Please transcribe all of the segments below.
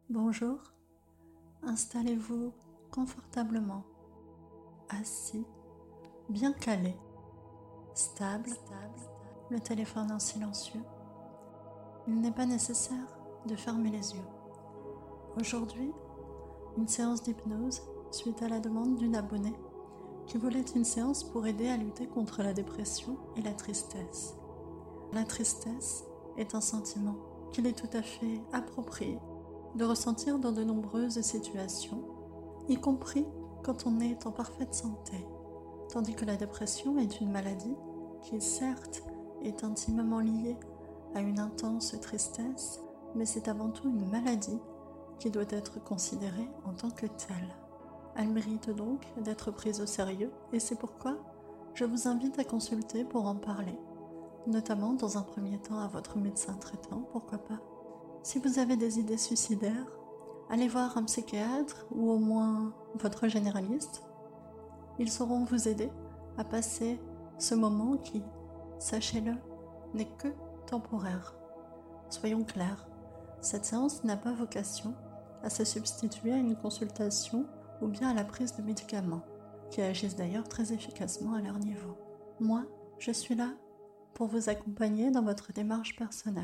Bonjour, installez-vous confortablement, assis, bien calé, stable, le téléphone en silencieux. Il n'est pas nécessaire de fermer les yeux. Aujourd'hui, une séance d'hypnose suite à la demande d'une abonnée qui voulait une séance pour aider à lutter contre la dépression et la tristesse. La tristesse est un sentiment qu'il est tout à fait approprié de ressentir dans de nombreuses situations, y compris quand on est en parfaite santé, tandis que la dépression est une maladie qui, certes, est intimement liée à une intense tristesse, mais c'est avant tout une maladie qui doit être considérée en tant que telle. Elle mérite donc d'être prise au sérieux et c'est pourquoi je vous invite à consulter pour en parler, notamment dans un premier temps à votre médecin traitant, pourquoi pas. Si vous avez des idées suicidaires, allez voir un psychiatre ou au moins votre généraliste. Ils sauront vous aider à passer ce moment qui, sachez-le, n'est que temporaire. Soyons clairs, cette séance n'a pas vocation à se substituer à une consultation ou bien à la prise de médicaments, qui agissent d'ailleurs très efficacement à leur niveau. Moi, je suis là pour vous accompagner dans votre démarche personnelle,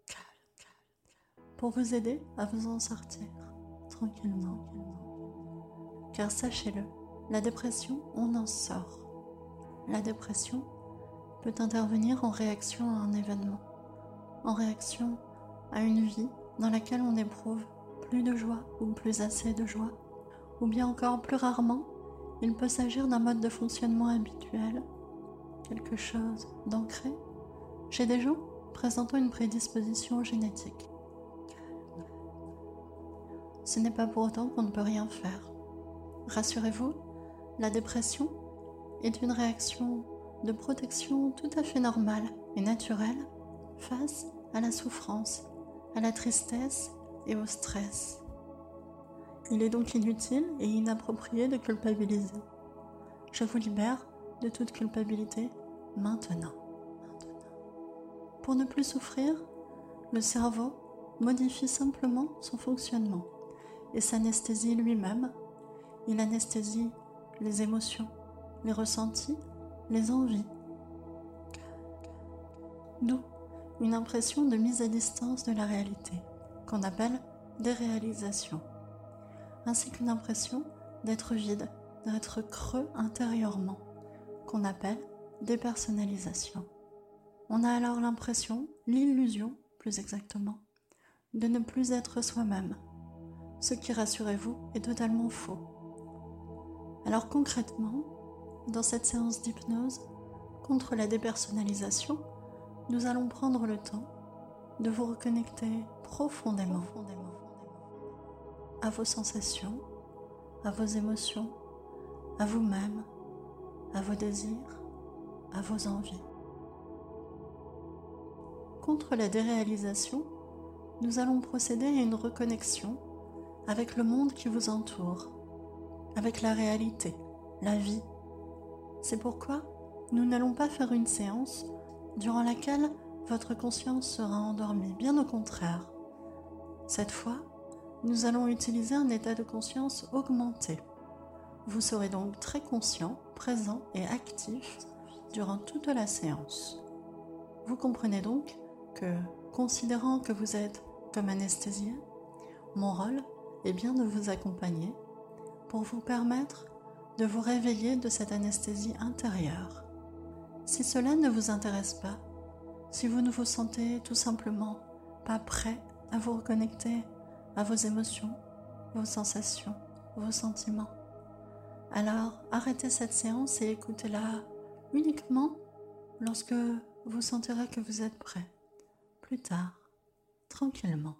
pour vous aider à vous en sortir tranquillement. Car sachez-le, la dépression, on en sort. La dépression peut intervenir en réaction à un événement, en réaction à une vie dans laquelle on éprouve plus de joie ou plus assez de joie, ou bien encore plus rarement, il peut s'agir d'un mode de fonctionnement habituel, quelque chose d'ancré chez des gens présentant une prédisposition génétique. Ce n'est pas pour autant qu'on ne peut rien faire. Rassurez-vous, la dépression est une réaction de protection tout à fait normale et naturelle face à la souffrance, à la tristesse et au stress. Il est donc inutile et inapproprié de culpabiliser. Je vous libère de toute culpabilité maintenant. Pour ne plus souffrir, le cerveau modifie simplement son fonctionnement et s'anesthésie lui-même. Il anesthésie les émotions, les ressentis, les envies. D'où une impression de mise à distance de la réalité, qu'on appelle déréalisation, ainsi qu'une impression d'être vide, d'être creux intérieurement, qu'on appelle dépersonnalisation. On a alors l'impression, l'illusion plus exactement, de ne plus être soi-même, ce qui, rassurez-vous, est totalement faux. Alors concrètement, dans cette séance d'hypnose contre la dépersonnalisation, nous allons prendre le temps de vous reconnecter profondément à vos sensations, à vos émotions, à vous-même, à vos désirs, à vos envies. Contre la déréalisation, nous allons procéder à une reconnexion avec le monde qui vous entoure, avec la réalité, la vie. C'est pourquoi nous n'allons pas faire une séance durant laquelle votre conscience sera endormie, bien au contraire. Cette fois, nous allons utiliser un état de conscience augmenté. Vous serez donc très conscient, présent et actif durant toute la séance. Vous comprenez donc que, considérant que vous êtes comme anesthésié, mon rôle est bien de vous accompagner pour vous permettre de vous réveiller de cette anesthésie intérieure. Si cela ne vous intéresse pas, si vous ne vous sentez tout simplement pas prêt à vous reconnecter à vos émotions, vos sensations, vos sentiments, alors arrêtez cette séance et écoutez-la uniquement lorsque vous sentirez que vous êtes prêt. Plus tard, tranquillement.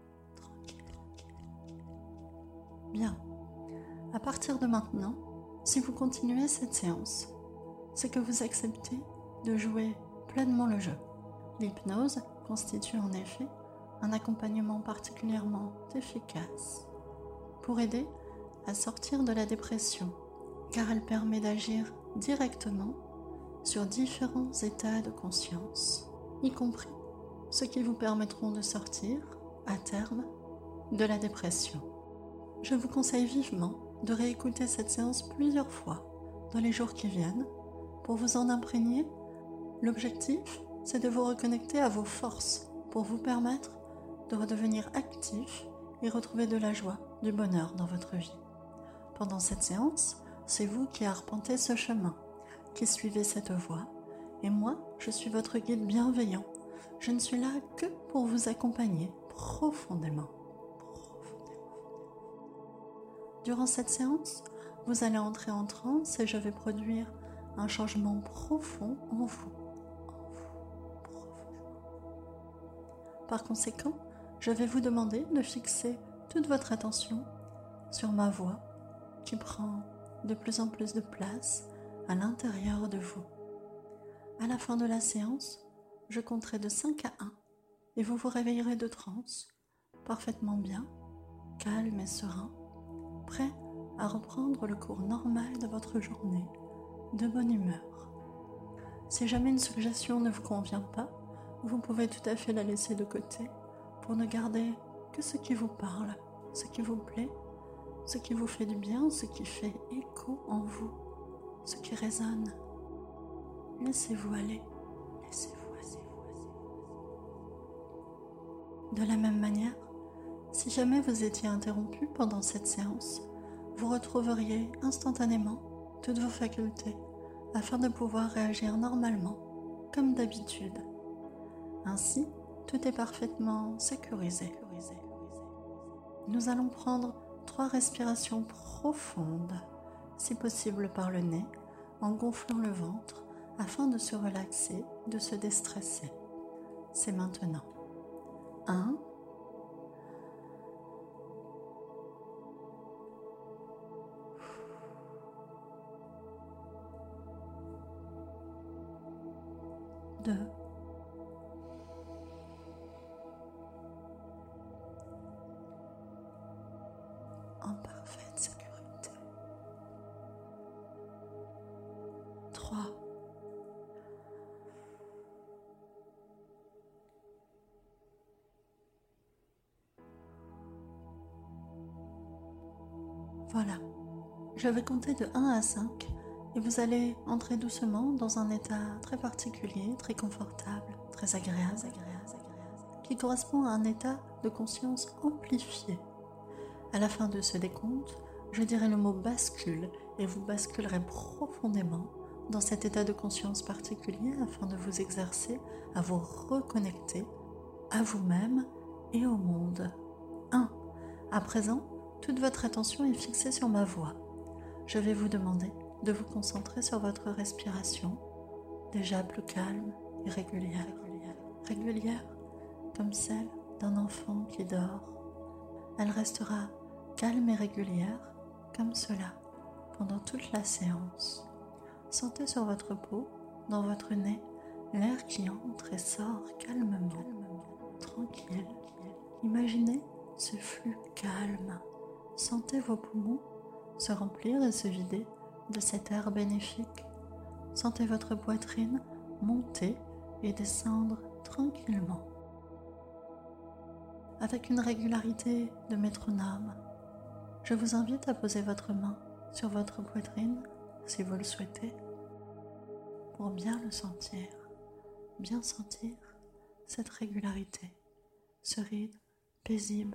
Bien. À partir de maintenant, si vous continuez cette séance, c'est que vous acceptez de jouer pleinement le jeu. L'hypnose constitue en effet un accompagnement particulièrement efficace pour aider à sortir de la dépression, car elle permet d'agir directement sur différents états de conscience, y compris ceux qui vous permettront de sortir, à terme, de la dépression. Je vous conseille vivement de réécouter cette séance plusieurs fois dans les jours qui viennent pour vous en imprégner. L'objectif, c'est de vous reconnecter à vos forces pour vous permettre de redevenir actif et retrouver de la joie, du bonheur dans votre vie. Pendant cette séance, c'est vous qui arpentez ce chemin, qui suivez cette voie, et moi, je suis votre guide bienveillant. Je ne suis là que pour vous accompagner profondément. Durant cette séance, vous allez entrer en transe et je vais produire un changement profond en vous. Par conséquent, je vais vous demander de fixer toute votre attention sur ma voix qui prend de plus en plus de place à l'intérieur de vous. À la fin de la séance, je compterai de 5 à 1 et vous vous réveillerez de transe, parfaitement bien, calme et serein, prêt à reprendre le cours normal de votre journée, de bonne humeur. Si jamais une suggestion ne vous convient pas, vous pouvez tout à fait la laisser de côté pour ne garder que ce qui vous parle, ce qui vous plaît, ce qui vous fait du bien, ce qui fait écho en vous, ce qui résonne. Laissez-vous aller, laissez-vous aller. De la même manière, si jamais vous étiez interrompu pendant cette séance, vous retrouveriez instantanément toutes vos facultés afin de pouvoir réagir normalement, comme d'habitude. Ainsi, tout est parfaitement sécurisé. Nous allons prendre 3 respirations profondes, si possible par le nez, en gonflant le ventre, afin de se relaxer, de se déstresser. C'est maintenant. 1. 2. 3. Voilà. Je vais compter de 1 à 5 et vous allez entrer doucement dans un état très particulier, très confortable, très agréable, qui correspond à un état de conscience amplifié. À la fin de ce décompte, je dirai le mot bascule et vous basculerez profondément dans cet état de conscience particulier afin de vous exercer à vous reconnecter à vous-même et au monde. 1. À présent, toute votre attention est fixée sur ma voix. Je vais vous demander de vous concentrer sur votre respiration, déjà plus calme et régulière comme celle d'un enfant qui dort. Elle restera calme et régulière comme cela pendant toute la séance. Sentez sur votre peau, dans votre nez, l'air qui entre et sort calmement, tranquille. Imaginez ce flux calme. Sentez vos poumons se remplir et se vider de cet air bénéfique. Sentez votre poitrine monter et descendre tranquillement. Avec une régularité de métronome, je vous invite à poser votre main sur votre poitrine si vous le souhaitez pour bien le sentir, bien sentir cette régularité, ce rythme paisible.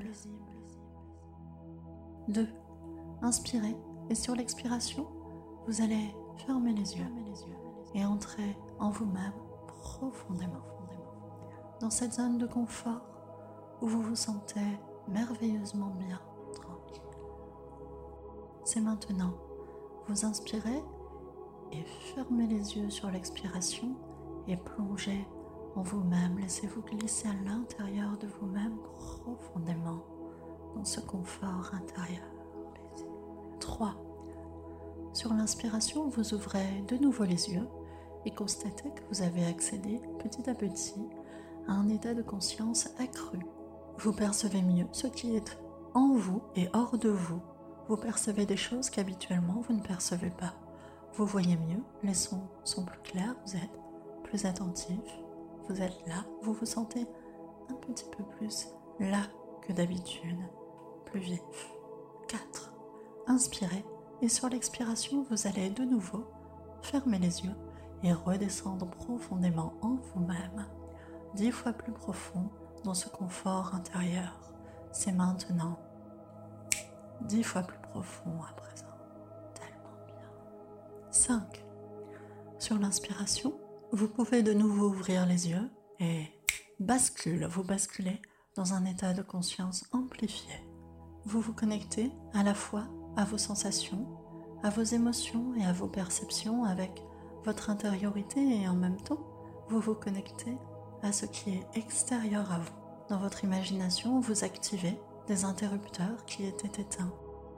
2. Inspirez et sur l'expiration, vous allez fermer les yeux et entrer en vous-même profondément dans cette zone de confort où vous vous sentez merveilleusement bien, tranquille. C'est maintenant. Vous inspirez et fermez les yeux sur l'expiration et plongez en vous-même. Laissez-vous glisser à l'intérieur de vous-même profondément dans ce confort intérieur. 3. Sur l'inspiration, vous ouvrez de nouveau les yeux et constatez que vous avez accédé petit à petit à un état de conscience accru. Vous percevez mieux ce qui est en vous et hors de vous. Vous percevez des choses qu'habituellement vous ne percevez pas. Vous voyez mieux, les sons sont plus clairs, vous êtes plus attentif, vous êtes là, vous vous sentez un petit peu plus là que d'habitude. plus vif. 4. Inspirez et sur l'expiration, vous allez de nouveau fermer les yeux et redescendre profondément en vous-même, 10 fois plus profond dans ce confort intérieur. C'est maintenant 10 fois plus profond à présent. Tellement bien. 5. Sur l'inspiration, vous pouvez de nouveau ouvrir les yeux et vous basculez dans un état de conscience amplifié. Vous vous connectez à la fois à vos sensations, à vos émotions et à vos perceptions avec votre intériorité et en même temps, vous vous connectez à ce qui est extérieur à vous. Dans votre imagination, vous activez des interrupteurs qui étaient éteints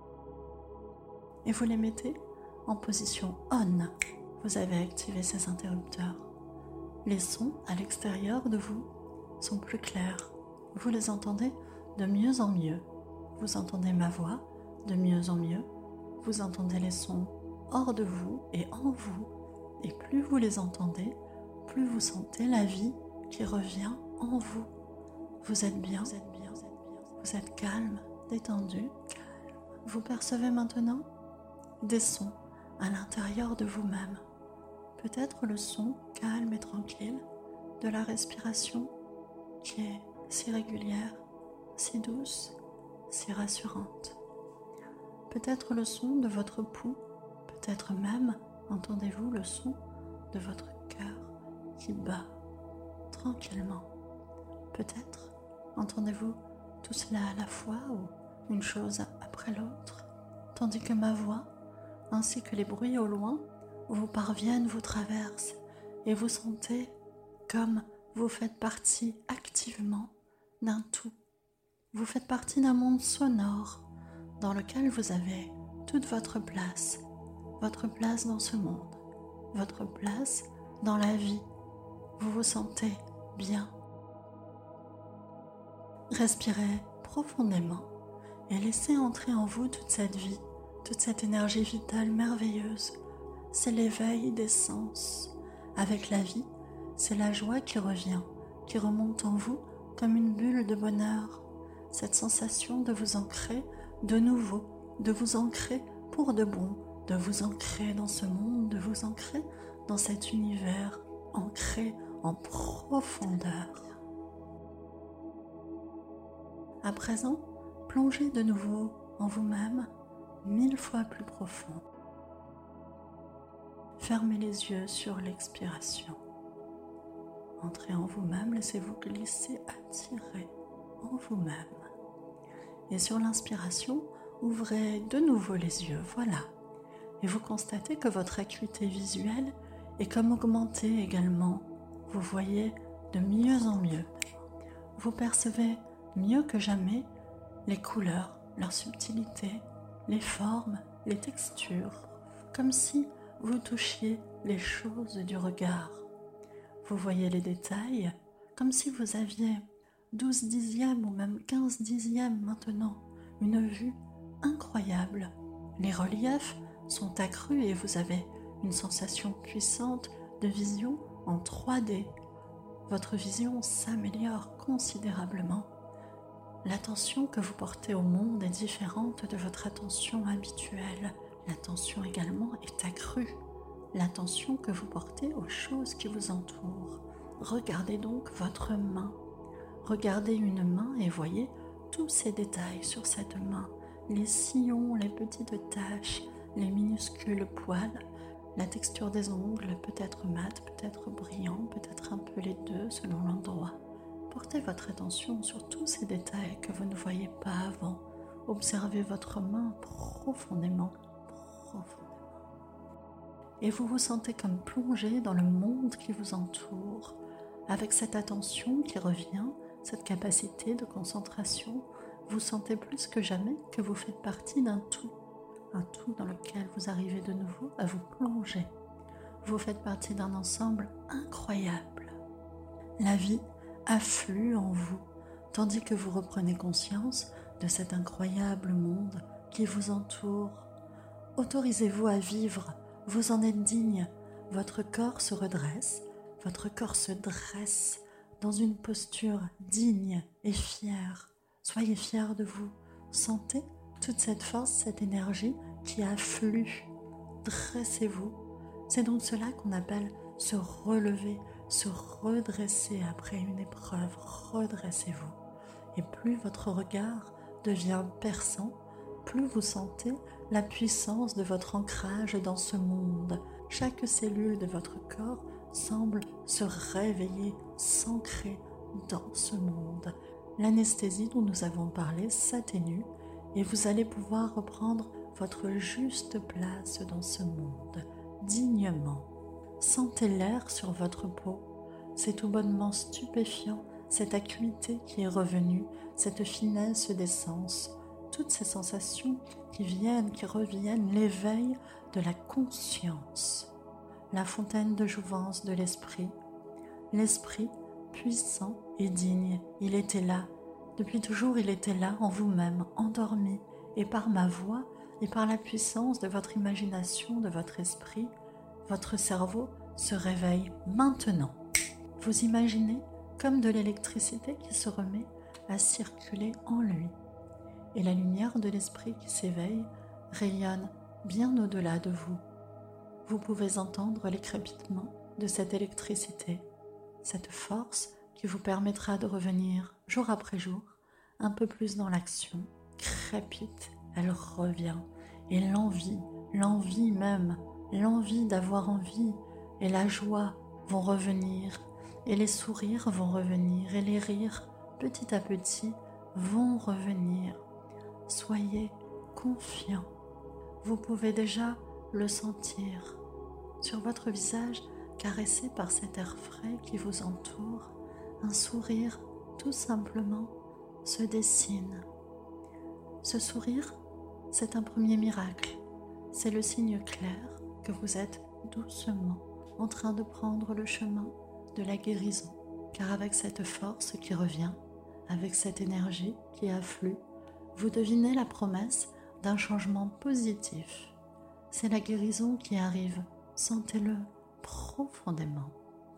et vous les mettez en position on. Vous avez activé ces interrupteurs. Les sons à l'extérieur de vous sont plus clairs. Vous les entendez de mieux en mieux. Vous entendez ma voix de mieux en mieux. Vous entendez les sons hors de vous et en vous. Et plus vous les entendez, plus vous sentez la vie qui revient en vous. Vous êtes bien, vous êtes calme, détendu. Vous percevez maintenant des sons à l'intérieur de vous-même. Peut-être le son calme et tranquille de la respiration qui est si régulière, si douce, si rassurante. Peut-être le son de votre pouls, peut-être même entendez-vous le son de votre cœur qui bat tranquillement. Peut-être entendez-vous tout cela à la fois ou une chose après l'autre, tandis que ma voix, ainsi que les bruits au loin, vous parviennent, vous traversent et vous sentez comme vous faites partie activement d'un tout. Vous faites partie d'un monde sonore dans lequel vous avez toute votre place dans ce monde, votre place dans la vie. Vous vous sentez bien. Respirez profondément et laissez entrer en vous toute cette vie, toute cette énergie vitale merveilleuse. C'est l'éveil des sens. Avec la vie, c'est la joie qui revient, qui remonte en vous comme une bulle de bonheur. Cette sensation de vous ancrer de nouveau, de vous ancrer pour de bon, de vous ancrer dans ce monde, de vous ancrer dans cet univers, ancré en profondeur. À présent, plongez de nouveau en vous-même 1000 fois plus profond. Fermez les yeux sur l'expiration. Entrez en vous-même, laissez-vous glisser, attirer en vous-même. Et sur l'inspiration, ouvrez de nouveau les yeux, voilà. Et vous constatez que votre acuité visuelle est comme augmentée également. Vous voyez de mieux en mieux. Vous percevez mieux que jamais les couleurs, leur subtilité, les formes, les textures, comme si vous touchiez les choses du regard. Vous voyez les détails comme si vous aviez 12 dixièmes ou même 15 dixièmes maintenant, une vue incroyable. Les reliefs sont accrus et vous avez une sensation puissante de vision en 3D. Votre vision s'améliore considérablement. L'attention que vous portez au monde est différente de votre attention habituelle. L'attention également est accrue. L'attention que vous portez aux choses qui vous entourent. Regardez donc votre main. Regardez une main et voyez tous ces détails sur cette main. Les sillons, les petites taches, les minuscules poils, la texture des ongles, peut-être mat, peut-être brillant, peut-être un peu les deux selon l'endroit. Portez votre attention sur tous ces détails que vous ne voyez pas avant. Observez votre main profondément. Et vous vous sentez comme plongé dans le monde qui vous entoure, avec cette attention qui revient, cette capacité de concentration. Vous sentez plus que jamais que vous faites partie d'un tout dans lequel vous arrivez de nouveau à vous plonger. Vous faites partie d'un ensemble incroyable. La vie afflue en vous, tandis que vous reprenez conscience de cet incroyable monde qui vous entoure. Autorisez-vous à vivre, vous en êtes digne. Votre corps se redresse, votre corps se dresse dans une posture digne et fière. Soyez fiers de vous, Sentez toute cette force, cette énergie qui afflue. Dressez-vous. C'est donc cela qu'on appelle se relever, se redresser après une épreuve. Redressez-vous. Et plus votre regard devient perçant, plus vous sentez la puissance de votre ancrage dans ce monde. Chaque cellule de votre corps semble se réveiller, s'ancrer dans ce monde. L'anesthésie dont nous avons parlé s'atténue et vous allez pouvoir reprendre votre juste place dans ce monde, dignement. Sentez l'air sur votre peau, c'est tout bonnement stupéfiant, cette acuité qui est revenue, cette finesse des sens, toutes ces sensations qui viennent, qui reviennent, l'éveil de la conscience, la fontaine de jouvence de l'esprit puissant et digne, il était là, depuis toujours il était là en vous-même, endormi, et par ma voix et par la puissance de votre imagination, de votre esprit, votre cerveau se réveille maintenant. Vous imaginez comme de l'électricité qui se remet à circuler en lui, et la lumière de l'esprit qui s'éveille rayonne bien au-delà de vous. Vous pouvez entendre les crépitements de cette électricité, cette force qui vous permettra de revenir jour après jour un peu plus dans l'action. Crépite, elle revient, et l'envie même, l'envie d'avoir envie et la joie vont revenir, et les sourires vont revenir, et les rires petit à petit vont revenir. Soyez confiants, vous pouvez déjà le sentir sur votre visage, caressé par cet air frais qui vous entoure. Un sourire tout simplement se dessine. Ce sourire, c'est un premier miracle, c'est le signe clair que vous êtes doucement en train de prendre le chemin de la guérison, car avec cette force qui revient, avec cette énergie qui afflue, vous devinez la promesse d'un changement positif. C'est la guérison qui arrive, sentez-le profondément.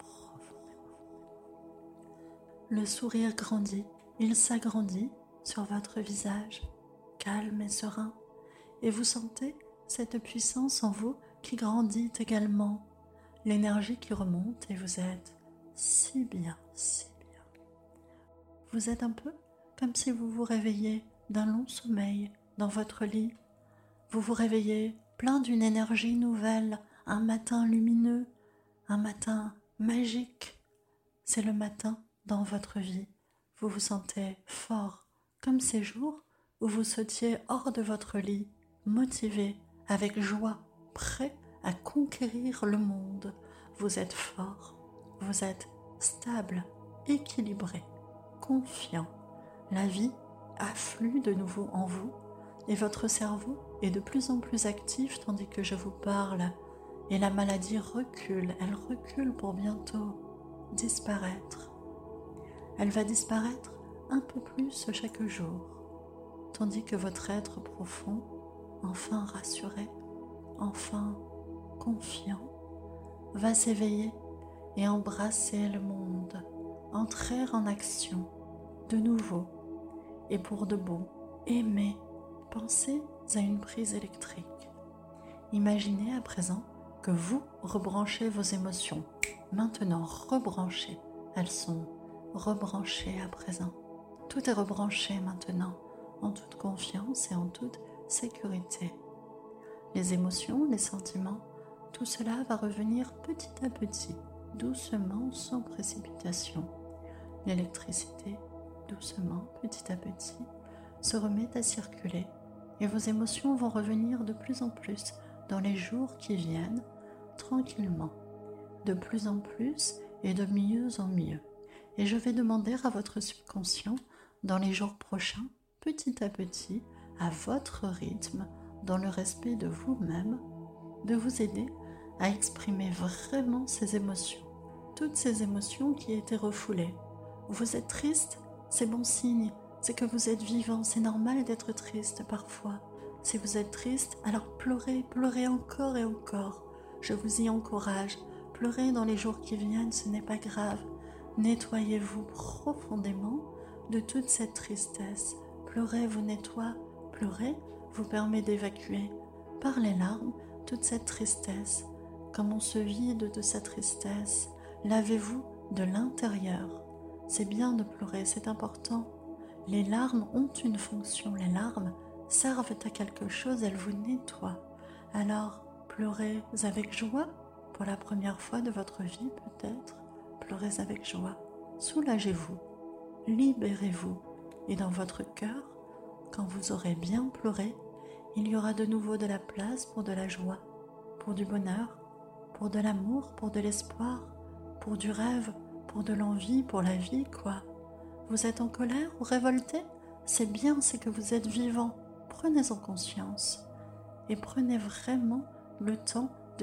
Le sourire grandit, il s'agrandit sur votre visage, calme et serein, et vous sentez cette puissance en vous qui grandit également, l'énergie qui remonte et vous êtes si bien, si bien. Vous êtes un peu comme si vous vous réveilliez d'un long sommeil dans votre lit. Vous vous réveillez plein d'une énergie nouvelle, un matin lumineux, un matin magique. C'est le matin dans votre vie. Vous vous sentez fort, comme ces jours où vous sautiez hors de votre lit, motivé, avec joie, prêt à conquérir le monde. Vous êtes fort, vous êtes stable, équilibré, confiant. La vie afflue de nouveau en vous et votre cerveau est de plus en plus actif tandis que je vous parle. Et la maladie recule, elle recule pour bientôt disparaître. Elle va disparaître un peu plus chaque jour, tandis que votre être profond, enfin rassuré, enfin confiant, va s'éveiller et embrasser le monde, entrer en action de nouveau et pour de bon. Aimez, pensez à une prise électrique. Imaginez à présent que vous rebranchez vos émotions. Maintenant, rebranchez. Elles sont rebranchées à présent. Tout est rebranché maintenant, en toute confiance et en toute sécurité. Les émotions, les sentiments, tout cela va revenir petit à petit, doucement, sans précipitation. L'électricité, doucement, petit à petit, se remet à circuler et vos émotions vont revenir de plus en plus dans les jours qui viennent, tranquillement, de plus en plus et de mieux en mieux. Et je vais demander à votre subconscient, dans les jours prochains, petit à petit, à votre rythme, dans le respect de vous-même, de vous aider à exprimer vraiment ces émotions, toutes ces émotions qui étaient refoulées. Vous êtes triste, c'est bon signe, c'est que vous êtes vivant, c'est normal d'être triste parfois. Si vous êtes triste, alors pleurez, pleurez encore et encore. Je vous y encourage, pleurez dans les jours qui viennent, ce n'est pas grave. Nettoyez-vous profondément de toute cette tristesse. Pleurer vous nettoie, pleurer vous permet d'évacuer par les larmes toute cette tristesse. Comme on se vide de sa tristesse, lavez-vous de l'intérieur. C'est bien de pleurer, c'est important. Les larmes ont une fonction, les larmes servent à quelque chose, elles vous nettoient. Alors, pleurez avec joie pour la première fois de votre vie peut-être. Pleurez avec joie, soulagez-vous, libérez-vous. Et dans votre cœur, quand vous aurez bien pleuré, il y aura de nouveau de la place pour de la joie, pour du bonheur, pour de l'amour, pour de l'espoir, pour du rêve, pour de l'envie, pour la vie, quoi. Vous êtes en colère ou révolté? C'est bien, c'est que vous êtes vivant. Prenez-en conscience et prenez vraiment le temps de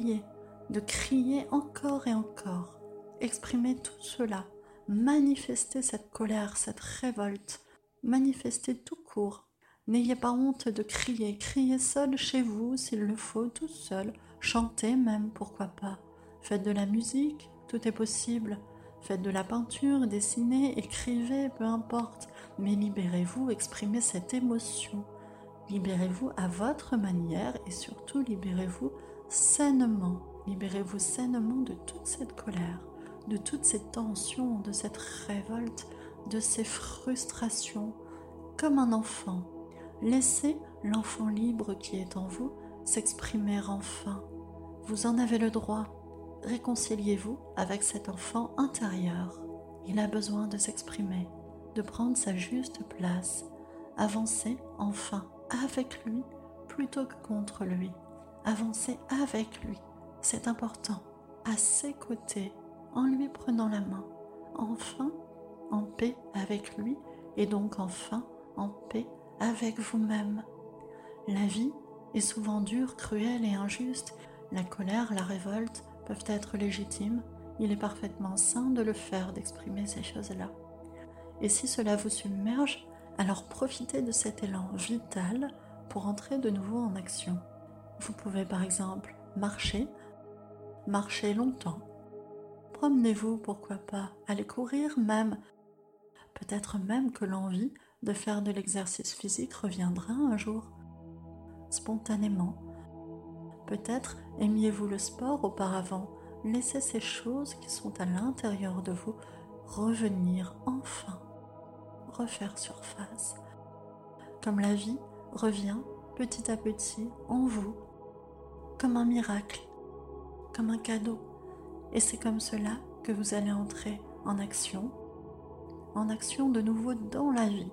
crier encore et encore. Exprimez tout cela, manifestez cette colère, cette révolte, manifestez tout court. N'ayez pas honte de crier, criez seul chez vous s'il le faut, tout seul, chantez même, pourquoi pas. Faites de la musique, tout est possible. Faites de la peinture, dessinez, écrivez, peu importe. Mais libérez-vous, exprimez cette émotion. Libérez-vous à votre manière et surtout libérez-vous sainement. Libérez-vous sainement de toute cette colère, de toutes ces tensions, de cette révolte, de ces frustrations, comme un enfant. Laissez l'enfant libre qui est en vous s'exprimer enfin. Vous en avez le droit. Réconciliez-vous avec cet enfant intérieur. Il a besoin de s'exprimer, de prendre sa juste place. Avancez enfin avec lui plutôt que contre lui. Avancez avec lui, c'est important, à ses côtés, en lui prenant la main. Enfin, en paix avec lui et donc enfin en paix avec vous-même. La vie est souvent dure, cruelle et injuste. La colère, la révolte peuvent être légitimes. Il est parfaitement sain de le faire, d'exprimer ces choses-là. Et si cela vous submerge, alors profitez de cet élan vital pour entrer de nouveau en action. Vous pouvez par exemple marcher longtemps. Promenez-vous, pourquoi pas, allez courir même. Peut-être même que l'envie de faire de l'exercice physique reviendra un jour, spontanément. Peut-être aimiez-vous le sport auparavant. Laissez ces choses qui sont à l'intérieur de vous revenir enfin, refaire surface. Comme la vie revient petit à petit en vous, comme un miracle, comme un cadeau. Et c'est comme cela que vous allez entrer en action de nouveau dans la vie,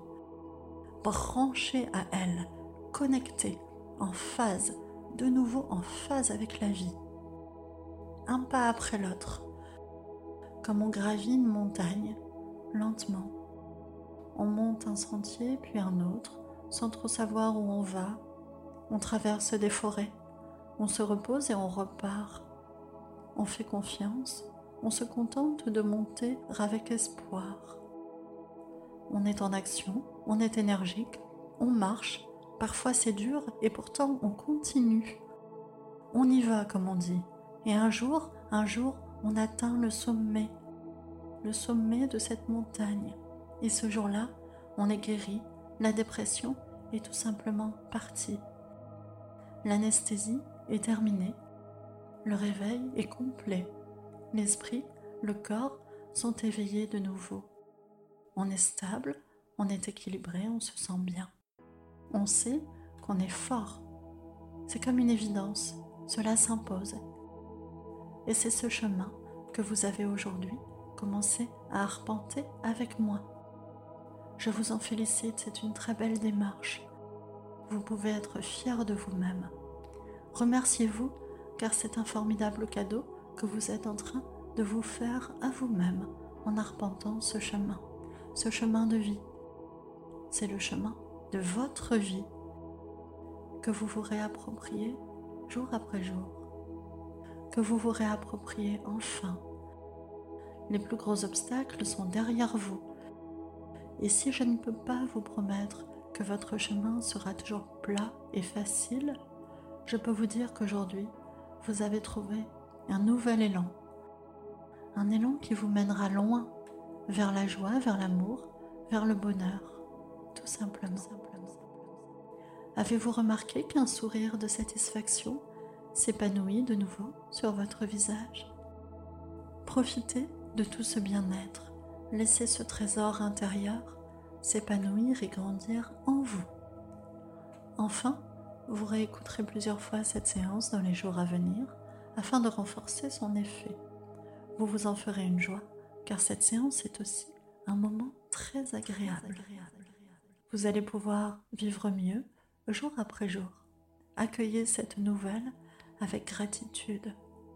branché à elle, connecté, en phase, de nouveau en phase avec la vie. Un pas après l'autre, comme on gravit une montagne, lentement. On monte un sentier puis un autre, sans trop savoir où on va. On traverse des forêts, on se repose et on repart. On fait confiance, on se contente de monter avec espoir. On est en action, on est énergique, on marche, parfois c'est dur et pourtant on continue. On y va comme on dit, et un jour, on atteint le sommet de cette montagne. Et ce jour-là, on est guéri, la dépression est tout simplement partie. L'anesthésie est terminée, le réveil est complet. L'esprit, le corps sont éveillés de nouveau. On est stable, on est équilibré, on se sent bien. On sait qu'on est fort. C'est comme une évidence, cela s'impose. Et c'est ce chemin que vous avez aujourd'hui commencé à arpenter avec moi. Je vous en félicite, c'est une très belle démarche. Vous pouvez être fiers de vous-même. Remerciez-vous car c'est un formidable cadeau que vous êtes en train de vous faire à vous-même en arpentant ce chemin de vie. C'est le chemin de votre vie que vous vous réappropriez jour après jour, que vous vous réappropriez enfin. Les plus gros obstacles sont derrière vous. Et si je ne peux pas vous promettre que votre chemin sera toujours plat et facile, je peux vous dire qu'aujourd'hui, vous avez trouvé un nouvel élan. Un élan qui vous mènera loin, vers la joie, vers l'amour, vers le bonheur. tout simplement. Avez-vous remarqué qu'un sourire de satisfaction s'épanouit de nouveau sur votre visage? Profitez de tout ce bien-être. Laissez ce trésor intérieur s'épanouir et grandir en vous. Enfin, vous réécouterez plusieurs fois cette séance dans les jours à venir afin de renforcer son effet. Vous vous en ferez une joie, car cette séance est aussi un moment très agréable. Vous allez pouvoir vivre mieux jour après jour. Accueillez cette nouvelle avec gratitude.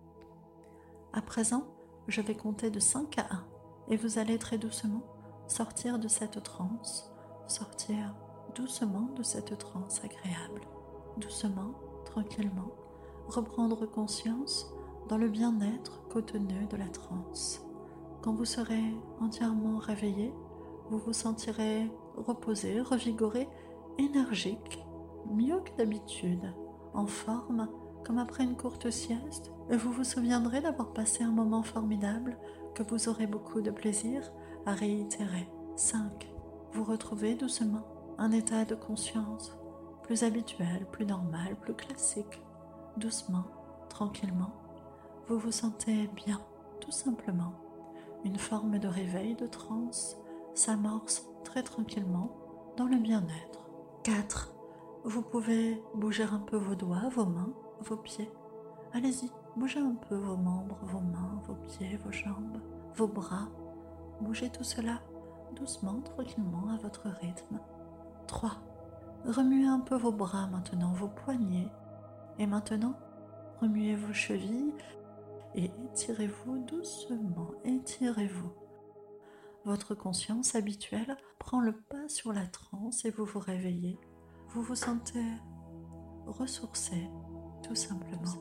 À présent, je vais compter de 5 à 1 et vous allez très doucement sortir de cette transe, sortir doucement de cette transe agréable. Doucement, tranquillement, reprendre conscience dans le bien-être cotonneux de la transe. Quand vous serez entièrement réveillé, vous vous sentirez reposé, revigoré, énergique, mieux que d'habitude, en forme comme après une courte sieste, et vous vous souviendrez d'avoir passé un moment formidable que vous aurez beaucoup de plaisir à réitérer. 5. Vous retrouvez doucement un état de conscience plus habituel, plus normal, plus classique. Doucement, tranquillement, vous vous sentez bien, tout simplement. Une forme de réveil, de transe s'amorce très tranquillement dans le bien-être. 4. Vous pouvez bouger un peu vos doigts, vos mains, vos pieds. Allez-y, bougez un peu vos membres, vos mains, vos pieds, vos jambes, vos bras. Bougez tout cela doucement, tranquillement, à votre rythme. 3. Remuez un peu vos bras maintenant, vos poignets. Et maintenant, remuez vos chevilles et étirez-vous doucement, étirez-vous. Votre conscience habituelle prend le pas sur la transe et vous vous réveillez. Vous vous sentez ressourcé, tout simplement.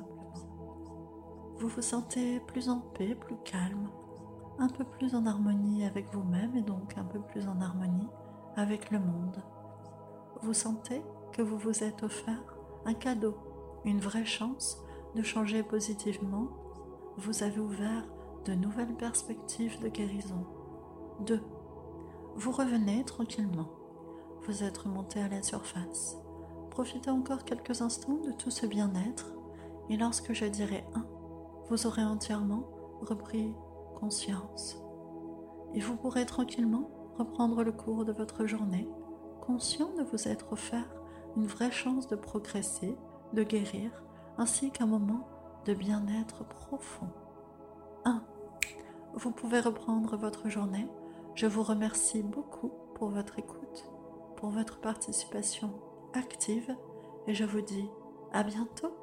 Vous vous sentez plus en paix, plus calme, un peu plus en harmonie avec vous-même et donc un peu plus en harmonie avec le monde. Vous sentez que vous vous êtes offert un cadeau, une vraie chance de changer positivement. Vous avez ouvert de nouvelles perspectives de guérison. 2. Vous revenez tranquillement. Vous êtes remonté à la surface. Profitez encore quelques instants de tout ce bien-être et lorsque je dirai 1, vous aurez entièrement repris conscience. Et vous pourrez tranquillement reprendre le cours de votre journée, conscient de vous être offert une vraie chance de progresser, de guérir, ainsi qu'un moment de bien-être profond. 1. Vous pouvez reprendre votre journée. Je vous remercie beaucoup pour votre écoute, pour votre participation active et je vous dis à bientôt.